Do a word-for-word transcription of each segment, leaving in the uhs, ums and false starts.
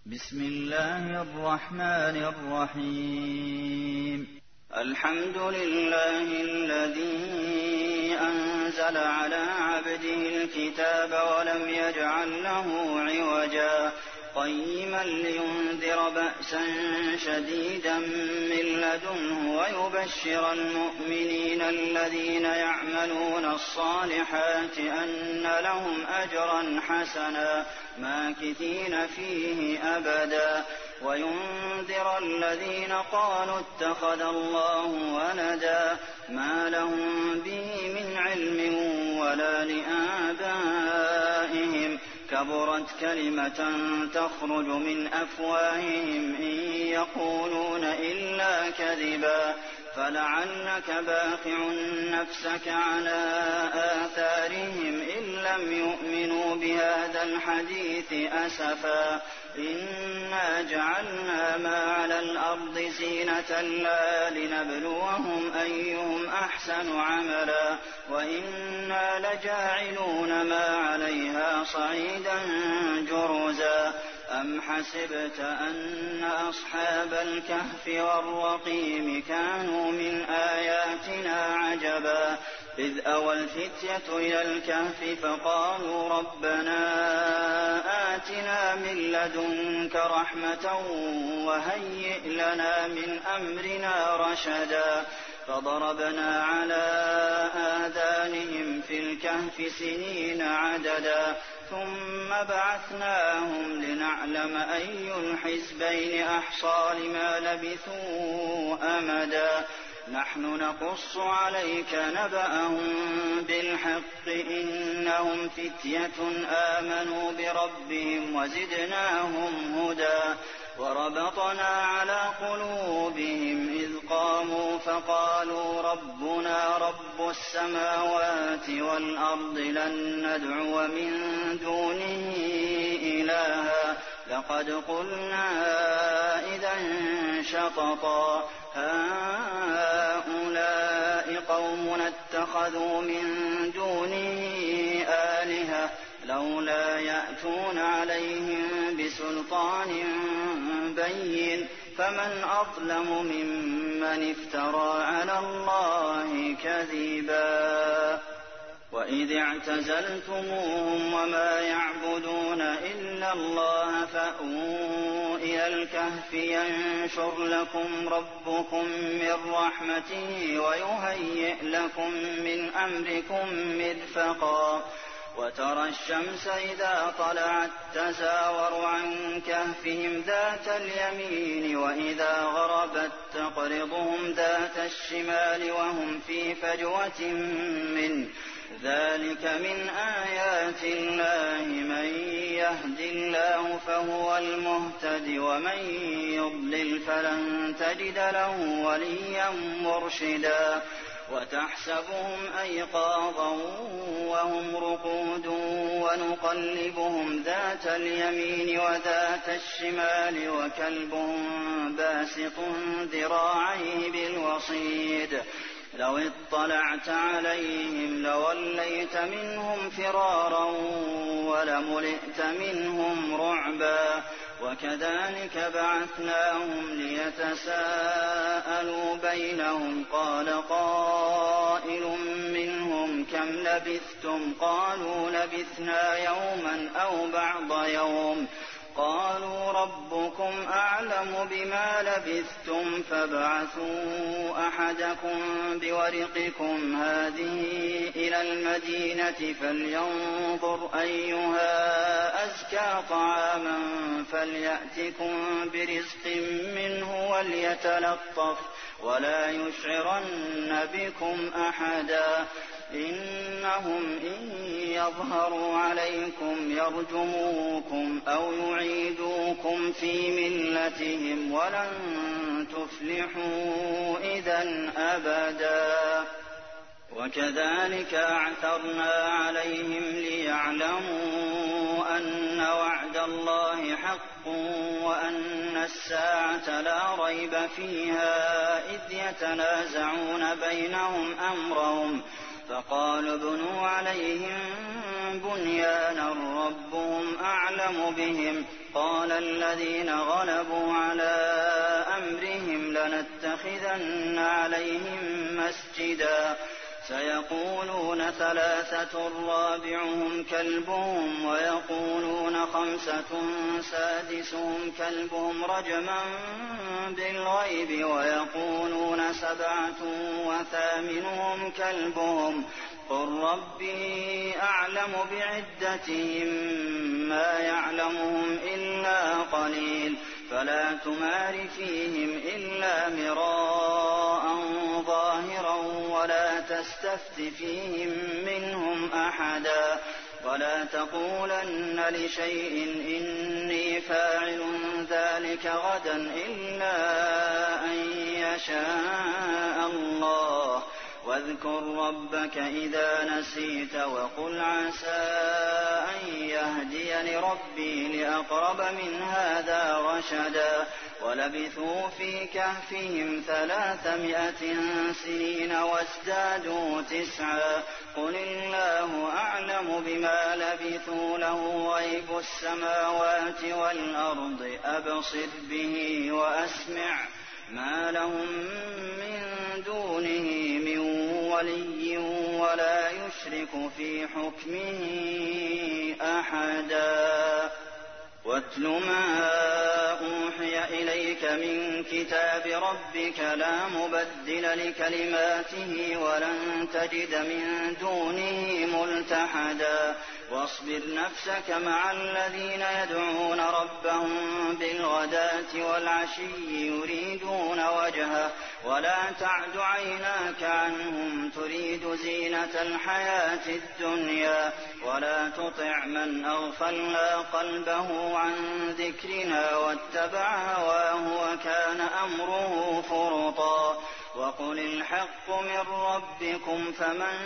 بسم الله الرحمن الرحيم الحمد لله الذي أنزل على عبده الكتاب ولم يجعل له عوجا قيما لينذر بأسا شديدا من لدنه ويبشر المؤمنين الذين يعملون الصالحات أن لهم أجرا حسنا ماكثين فيه أبدا وينذر الذين قالوا اتخذ الله ولدا ما لهم به من علم ولا لآبائهم كبرت كلمة تخرج من أفواههم إن يقولون إلا كذبا فلعلك باخع نفسك على آثارهم إن لم يؤمنوا بهذا الحديث أسفا إنا جعلنا ما على الأرض زينة لا لنبلوهم أيهم أحسن عملا وإنا لجاعلون ما عليها صعيدا جرزا أم حسبت أن أصحاب الكهف والرقيم كانوا من آياتنا عجبا إذ أوى الفتية إلى الكهف فقالوا ربنا آتنا من لدنك رحمة وهيئ لنا من أمرنا رشدا فضربنا على آذانهم في الكهف سنين عددا ثم بعثناهم لنعلم أي الحزبين أحصى لما لبثوا أمدا نحن نقص عليك نبأهم بالحق إنهم فتية آمنوا بربهم وزدناهم هدى وربطنا على قلوبهم إذ قاموا فقالوا ربنا رب السماوات والأرض لن ندعو من دونه إلها لقد قلنا إذا شططا هؤلاء قومنا اتخذوا من دونه آلهة لولا يأتون عليهم بسلطان بين فمن أظلم ممن افترى على الله كذبا وإذ اعتزلتموهم وما يعبدون إلا الله فأووا إلى الكهف ينشر لكم ربكم من رحمته ويهيئ لكم من أمركم مرفقا وترى الشمس إذا طلعت تزاور عن كهفهم ذات اليمين وإذا غربت تقرضهم ذات الشمال وهم في فجوة منه ذلك من آيات الله من يهد الله فهو المهتد ومن يضلل فلن تجد له وليا مرشدا وتحسبهم أيقاظا وهم رقود ونقلبهم ذات اليمين وذات الشمال وكلبهم باسط ذراعيه بالوصيد لو اطلعت عليهم لوليت منهم فرارا ولملئت منهم رعبا وكذلك بعثناهم ليتساءلوا بينهم قال قائل منهم كم لبثتم قالوا لبثنا يوما أو بعض يوم قالوا ربكم أعلم بما لبثتم فابعثوا أحدكم بورقكم هذه إلى المدينة فلينظر أيها أزكى طعاما فليأتكم برزق منه وليتلطف ولا يشعرن بكم أحدا إنهم إن يظهروا عليكم يرجموكم أو يعيدوكم في ملتهم ولن تفلحوا إذا أبدا وكذلك أعثرنا عليهم ليعلموا أن وعد الله حق وأن الساعة لا ريب فيها إذ يتنازعون بينهم أمرهم فقالوا ابنوا عليهم بنيانا ربهم أعلم بهم قال الذين غلبوا على أمرهم لنتخذن عليهم مسجدا سيقولون ثلاثة رابعهم كلبهم ويقولون خمسة سادسهم كلبهم رجما بالغيب ويقولون سبعة وثامنهم كلبهم قل ربي أعلم بعدتهم ما يعلمهم إلا قليل فلا تمار فيهم إلا مراء ظاهرا ولا تستفت فيهم منهم أحدا ولا تقولن لشيء إني فاعل ذلك غدا إلا أن يشاء الله واذكر ربك إذا نسيت وقل عسى أن يهديني ربي لأقرب من هذا رشدا ولبثوا في كهفهم ثلاثمائة سنين وازدادوا تسعا قل الله أعلم بما لبثوا له غيب السماوات والأرض أبصر به وأسمع ما لهم من دونه من ولي ولا يشرك في حكمه أحدا واتل ما أوحي إليك من كتاب ربك لا مبدل لكلماته ولن تجد من دونه ملتحدا واصبر نفسك مع الذين يدعون ربهم بالغداة والعشي يريدون وجهه ولا تعد عيناك عنهم تريد زينة الحياة الدنيا ولا تطع من أغفلنا قلبه عن ذكرنا واتبع هواه وكان أمره فرطا وقل الحق من ربكم فمن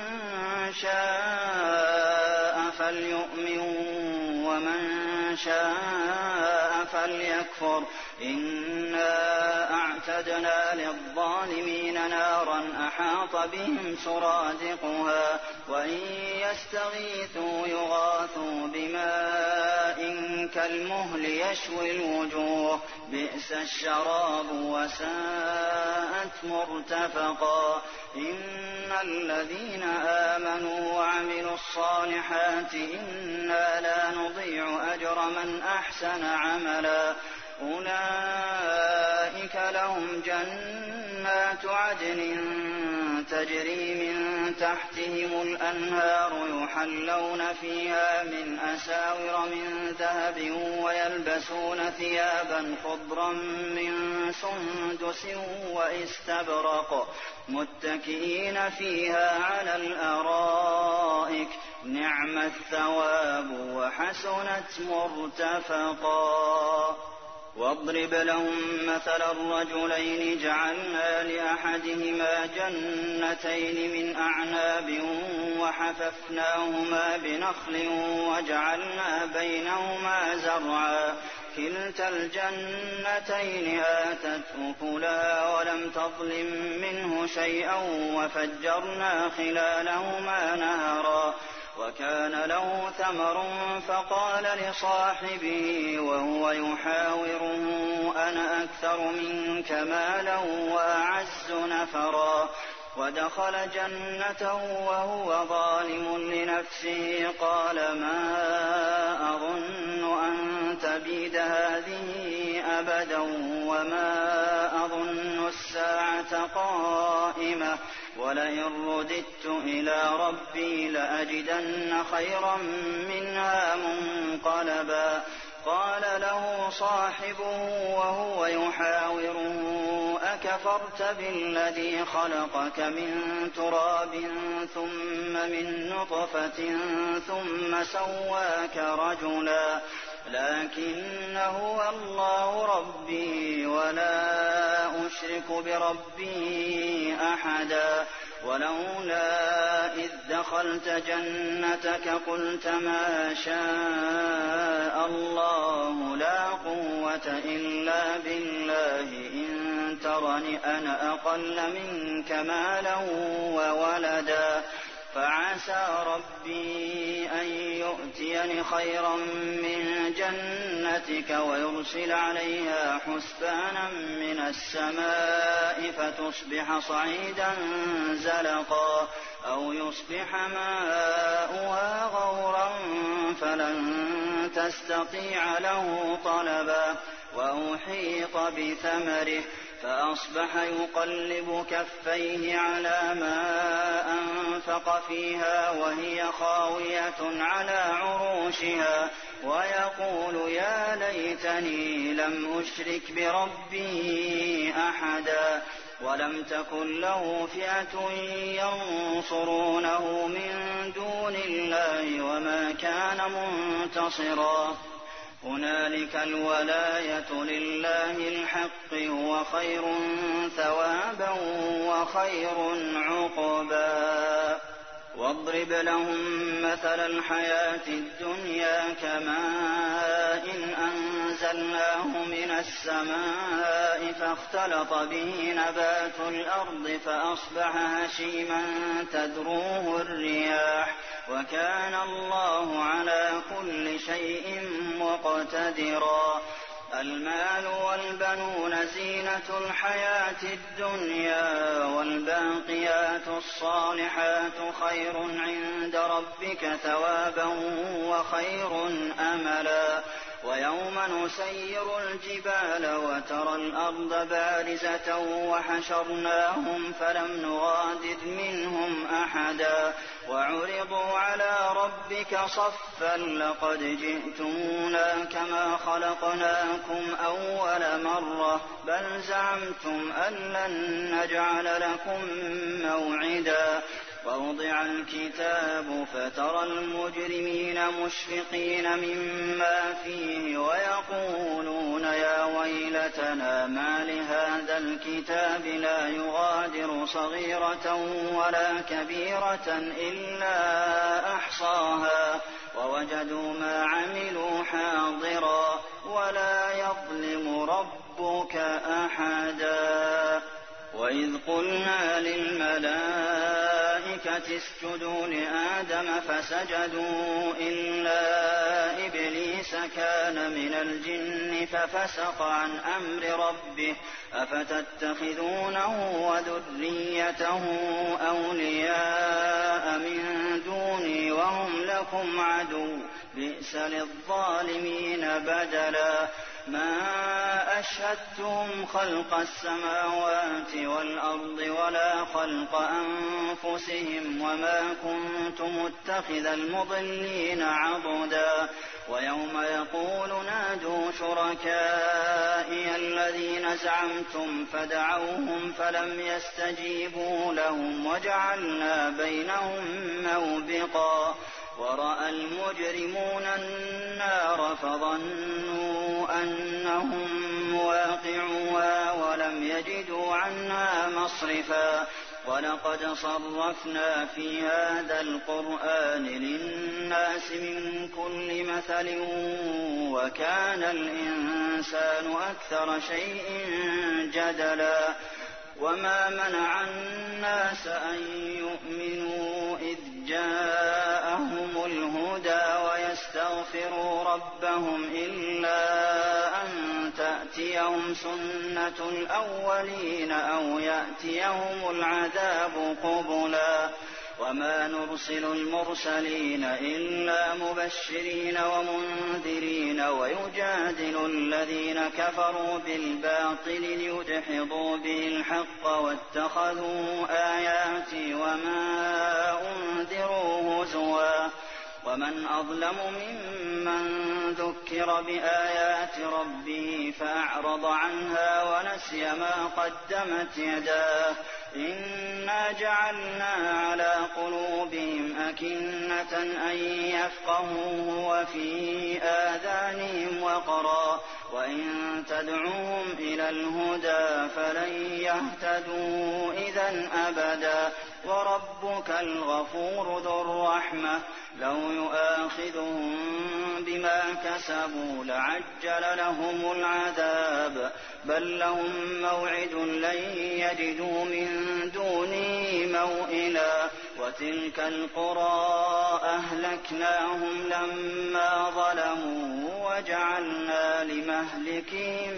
شاء فليؤمن ومن شاء فليكفر إنا أعتدنا للظالمين نارا أحاط بهم سرادقها وإن يستغيثوا يغاثوا بماء كالمهل يشوي الوجوه بئس الشراب وساءت مرتفقا إن الذين آمنوا وعملوا الصالحات إنا لا نضيع أجر من أحسن عملا أولئك لهم جنات عدن تجري من تحتهم الأنهار يحلون فيها من أساور من ذهب ويلبسون ثيابا خضرا من سندس واستبرق متكئين فيها على الأرائك نعم الثواب وحسنت مرتفقا واضرب لهم مثل الرجلين جعلنا لأحدهما جنتين من أعناب وحففناهما بنخل وجعلنا بينهما زرعا كلتا الجنتين آتت أكلها ولم تظلم منه شيئا وفجرنا خلالهما نهرا وكان له ثمر فقال لصاحبه وهو يحاوره أنا أكثر منك مالا وأعز نفرا ودخل جنته وهو ظالم لنفسه قال ما أظن أن تبيد هذه أبدا وما أظن الساعة قائمة ولئن رددت إلى ربي لأجدن خيرا منها منقلبا قال له صاحبه وهو يحاوره أكفرت بالذي خلقك من تراب ثم من نطفة ثم سواك رجلا لكن هو الله ربي ولا أشرك بربي أحدا ولولا إذ دخلت جنتك قلت ما شاء الله لا قوة إلا بالله إن ترني أنا أقل منك مالا وولدا فعسى ربي أن يؤتيني خيرا من جنتك ويرسل عليها حسبانا من السماء فتصبح صعيدا زلقا أو يصبح ماؤها غورا فلن تستطيع له طلبا وأحيط بثمره فأصبح يقلب كفيه على ما أنفق فيها وهي خاوية على عروشها ويقول يا ليتني لم أشرك بربي أحدا ولم تكن له فئة ينصرونه من دون الله وما كان منتصرا هنالك الولاية لله الحق هو خير ثوابا وخير عقبا واضرب لهم مثل الحياة الدنيا كماء إن أنزلناه من السماء فاختلط به نبات الأرض فأصبح هشيما تذروه الرياح وكان الله على كل شيء مقتدرا المال والبنون زينة الحياة الدنيا والباقيات الصالحات خير عند ربك ثوابا وخير أملا ويوم نسير الجبال وترى الأرض بارزة وحشرناهم فلم نغادر منهم أحدا وعرضوا على ربك صفا لقد جئتمونا كما خلقناكم أول مرة بل زعمتم أن لن نجعل لكم موعدا ووضع الكتاب فترى المجرمين مشفقين مما فيه ويقولون يا ويلتنا ما لهذا الكتاب لا يغادر صغيرة ولا كبيرة إلا أحصاها ووجدوا ما عملوا حاضرا ولا يظلم ربك أحدا وإذ قلنا للملائكة اسجدوا لآدم فسجدوا إلا إبليس كان من الجن ففسق عن أمر ربه أفتتخذونه وذريته أولياء من دوني وهم لكم عدو بئس للظالمين بدلا ما أشهدتهم خلق السماوات والأرض ولا خلق أنفسهم وما كنت متخذ المضلين عضدا ويوم يقول نادوا شركائي الذين زعمتم فدعوهم فلم يستجيبوا لهم وجعلنا بينهم موبقا ورأى المجرمون النار فظنوا أنهم مواقعوها ولم يجدوا عنها مصرفا ولقد صرفنا في هذا القرآن للناس من كل مثل وكان الإنسان أكثر شيء جدلا وما منع الناس أن يؤمنوا إذ جاءهم الهدى ويستغفروا ربهم إلا أن تأتيهم سنة الأولين أو يأتيهم العذاب قبلا وما نرسل المرسلين إلا مبشرين ومنذرين ويجادل الذين كفروا بالباطل ليدحضوا به الحق واتخذوا آياتي وما أنذروا هزوا ومن أظلم ممن ذكر بآيات ربه فأعرض عنها ونسي ما قدمت يداه إنا جعلنا على قلوبهم أكنة أن يفقهوه وفي آذانهم وقرا وإن تدعوهم إلى الهدى فلن يهتدوا إذا أبدا وربك الغفور ذو الرحمة لو يؤاخذهم بما كسبوا لعجل لهم العذاب بل لهم موعد لن يجدوا من دونه موئلا وتلك القرى أهلكناهم لما ظلموا وجعلنا لمهلكهم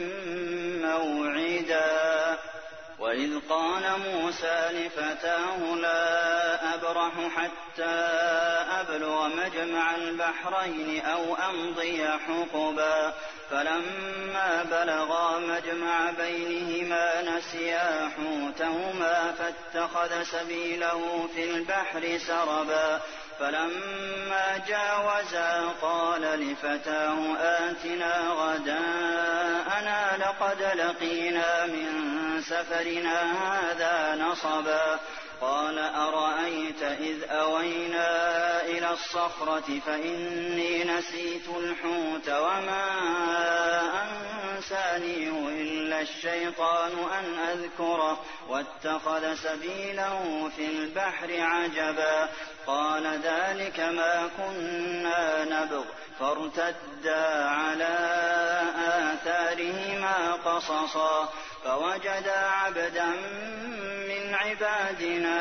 موعدا وإذ قال موسى لفتاه لا أبرح حتى أبلغ مجمع البحرين أو أمضي حقبا فلما بلغا مجمع بينهما نسيا حوتهما فاتخذ سبيله في البحر سربا فلما جاوزا قال لفتاه آتنا غداءنا لقد لقينا من سفرنا هذا نصبا قال أرأيت إذ أوينا إلى الصخرة فإني نسيت الحوت وما أنسانيه إلا الشيطان أن أذكره واتخذ سبيله في البحر عجبا قال ذلك ما كنا نبغ فارتدا على آثارهما قصصا فوجدا عبدا من عبادنا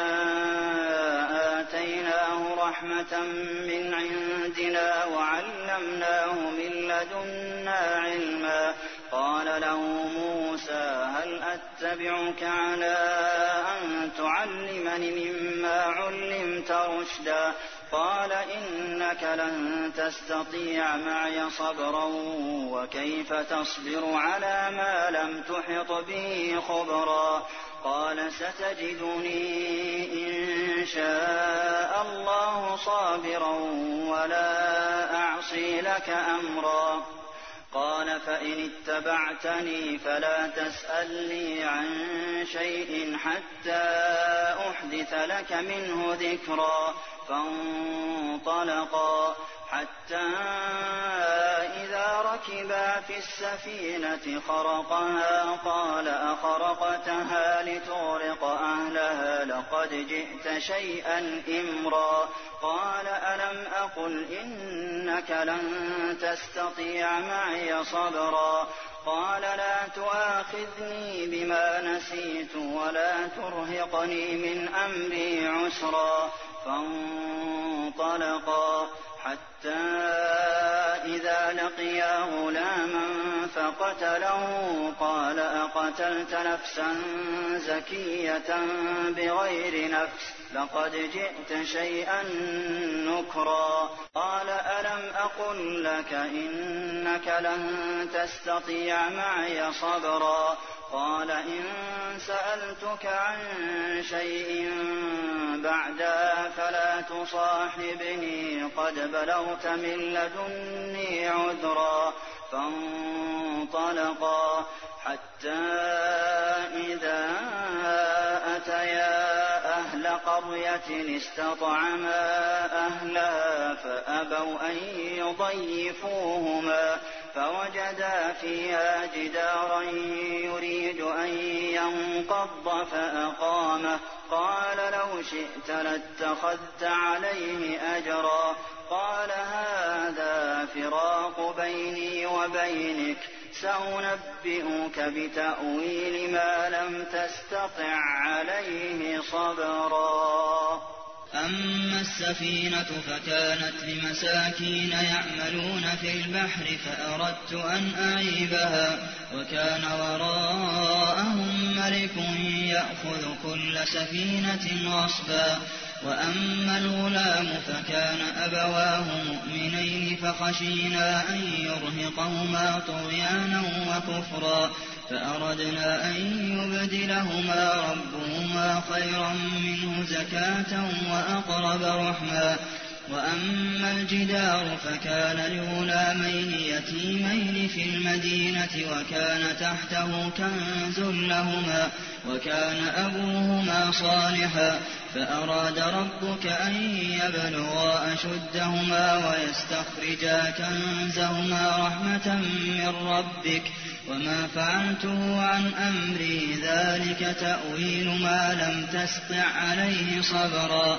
آتيناه رحمة من عندنا وعلمناه من لدنا علما قال له موسى هل أتبعك على أن تعلمني مما علمت رشدا قال إنك لن تستطيع معي صبرا وكيف تصبر على ما لم تحط به خبرا قال ستجدني إن شاء الله صابرا ولا أعصي لك أمرا قال فإن اتبعتني فلا تسألني عن شيء حتى أحدث لك منه ذكرا فانطلقا حتى إذا ركبا في السفينة خرقها قال أخرقتها لتغرق أهلها لقد جئت شيئا إمرا قال ألم أقل إنك لن تستطيع معي صبرا قال لا تؤاخذني بما نسيت ولا ترهقني من أمري عسرا فانطلقا حتى إذا لقيا غلاما فقتله قال أقتلت نفسا زكية بغير نفس لقد جئت شيئا نكرا قال ألم أقل لك إنك لن تستطيع معي صبرا قال إن سألتك عن شيء بعدها فلا تصاحبني قد بلغت من لدني عذرا فانطلقا حتى إذا أتيا أهل قرية استطعما أهلها فأبوا أن يضيفوهما فوجدا فيها جدارا يريد أن ينقض فأقامه قال لو شئت لاتخذت عليه أجرا قال هذا فراق بيني وبينك سأنبئك بتأويل ما لم تستطع عليه صبرا أما السفينة فكانت لمساكين يعملون في البحر فأردت أن أعيبها وكان وراءهم ملك يأخذ كل سفينة غصبا وأما الغلام فكان أبواه مؤمنين فخشينا أن يرهقهما طغيانا وكفرا فأردنا أن يبدلهما ربهما خيرا منه زكاة وأقرب رحما وأما الجدار فكان لغلامين يتيمين في المدينة وكان تحته كنز لهما وكان أبوهما صالحا فأراد ربك أن يبلغا أشدهما ويستخرجا كنزهما رحمة من ربك وما فعلته عن أمري ذلك تأويل ما لم تسطع عليه صبرا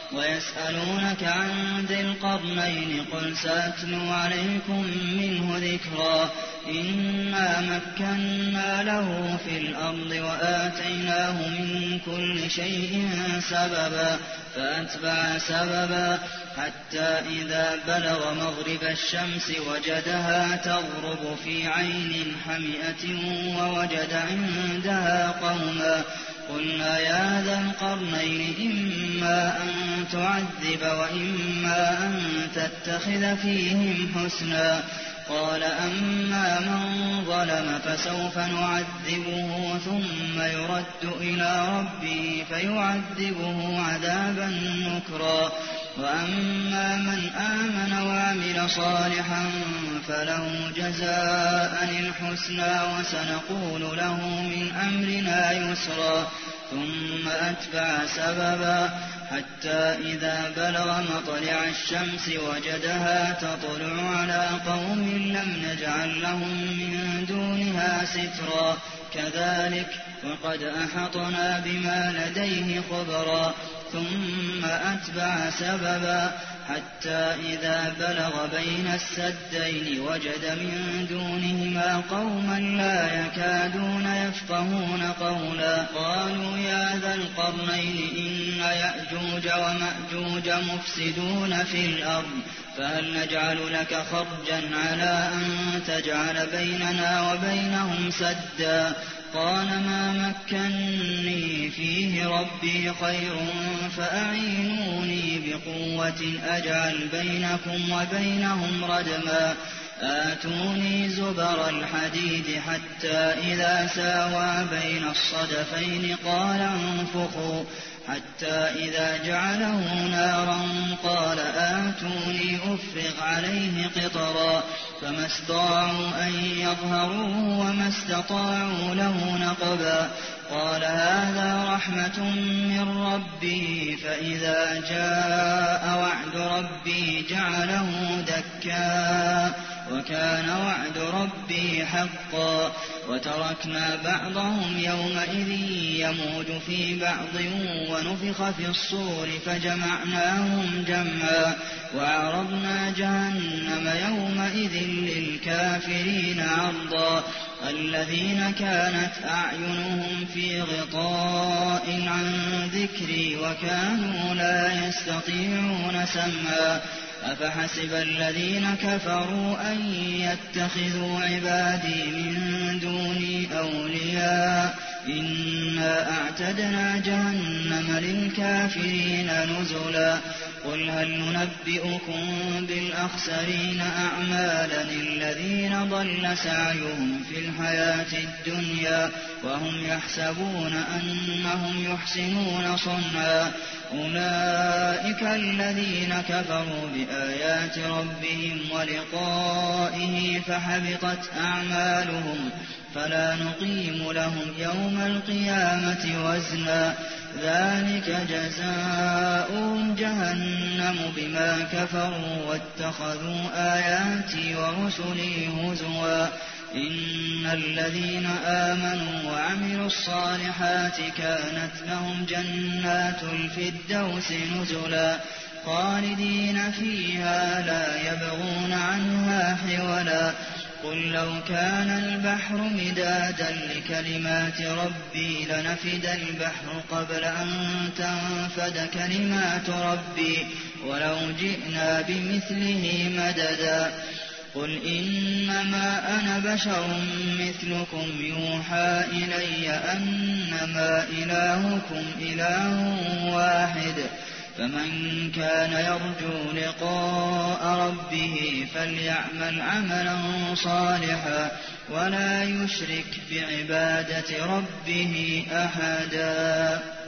ويسألونك عن ذي القرنين قل سأتلو عليكم منه ذكرا إنا مكنا له في الأرض وآتيناه من كل شيء سببا فأتبع سببا حتى إذا بلغ مغرب الشمس وجدها تغرب في عين حمئة ووجد عندها قوما قلنا يا ذا القرنين إما أن تعذب وإما أن تتخذ فيهم حسنا قال أما من ظلم فسوف نعذبه ثم يرد إلى ربه فيعذبه عذابا نكرا وأما من آمن وعمل صالحا فله جزاء الحسنى وسنقول له من أمرنا يسرا ثم أتبع سببا حتى إذا بلغ مطلع الشمس وجدها تطلع على قوم لم نجعل لهم من دونها سترا كذلك وقد أحطنا بما لديه خبرا ثم أتبع سببا حتى إذا بلغ بين السدين وجد من دونهما قوما لا يكادون يفقهون قولا قالوا يا ذا القرنين إن يأجوج ومأجوج مفسدون في الأرض فهل نجعل لك خرجا على أن تجعل بيننا وبينهم سدا قال ما مكني فيه ربي خير فأعينوني بقوة أجعل بينكم وبينهم ردما آتوني زبر الحديد حتى إذا ساوى بين الصدفين قال انفخوا حتى إذا جعله نارا قال آتوني أفرغ عليه قطرا فما استطاعوا أن يظهروه وما استطاعوا له نقبا قال هذا رحمة من ربي فإذا جاء وعد ربي جعله دكا وكان وعد ربي حقا وتركنا بعضهم يومئذ يموج في بعض ونفخ في الصور فجمعناهم جمعا وعرضنا جهنم يومئذ للكافرين عرضا الذين كانت أعينهم في غطاء عن ذكري وكانوا لا يستطيعون سمعا أفحسب الذين كفروا أن يتخذوا عبادي من دوني أولياء إنا أعتدنا جهنم للكافرين نزلا قل هل ننبئكم بالأخسرين أعمالا الذين ضل سعيهم في الحياة الدنيا وهم يحسبون أنهم يحسنون صنعا أولئك الذين كفروا بآيات ربهم ولقائه فحبطت أعمالهم فلا نقيم لهم يوم القيامة وزنا ذلك جزاؤهم جهنم بما كفروا واتخذوا آياتي ورسلي هزوا إن الذين آمنوا وعملوا الصالحات كانت لهم جنات الفردوس نزلا خالدين فيها لا يبغون عنها حولا قل لو كان البحر مدادا لكلمات ربي لنفد البحر قبل أن تنفد كلمات ربي ولو جئنا بمثله مددا قل إنما أنا بشر مثلكم يوحى إلي أنما إلهكم إله واحد فمن كان يرجو لقاء ربه فليعمل عملا صالحا ولا يشرك بعبادة ربه أحدا